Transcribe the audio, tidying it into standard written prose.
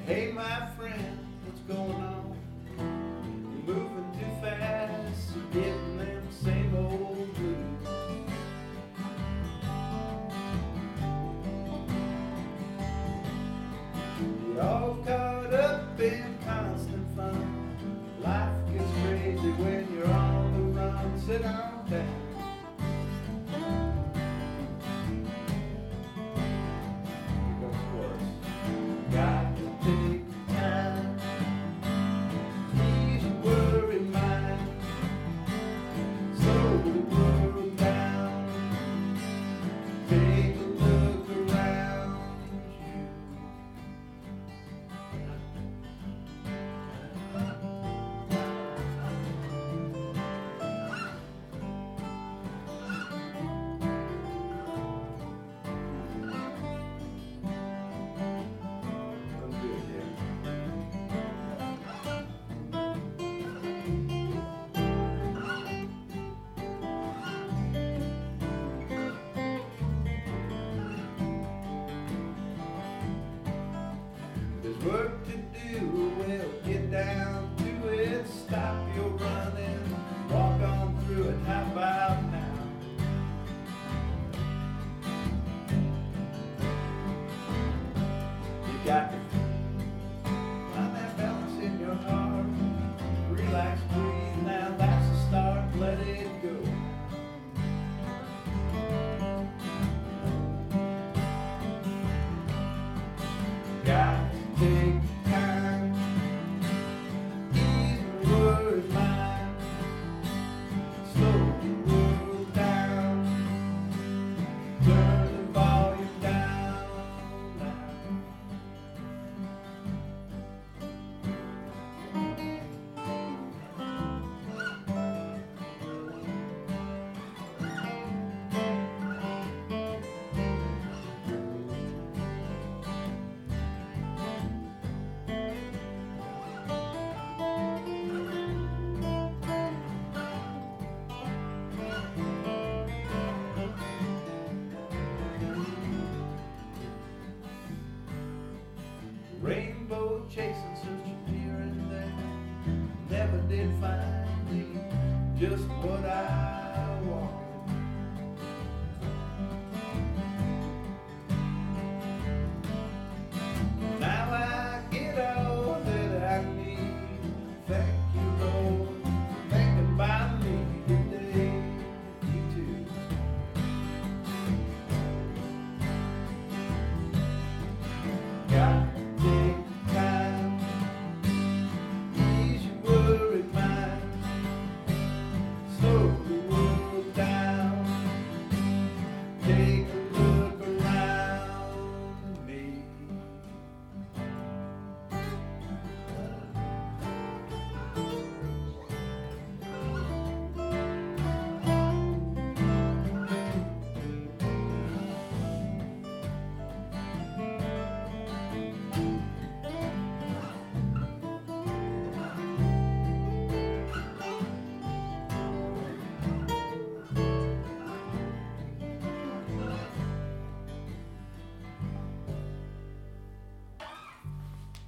Hey my friend, what's going on? You're moving too fast, you're getting them same old blues. You're all caught up in constant fun. Life gets crazy when you're on the run. Sit on down. Got to take time, ease your worry mind, slow the world down, take a look around you. There's work to do, well, get down to it. Stop your running, walk on through it. How about now? You got to find that balance in your heart. Relax, breathe, now that's the start. Let it go. Got take time, ease the world mind, slow the world down, turn the volume down now. Rainbow chasing, searching here and there, never did find me just what I want.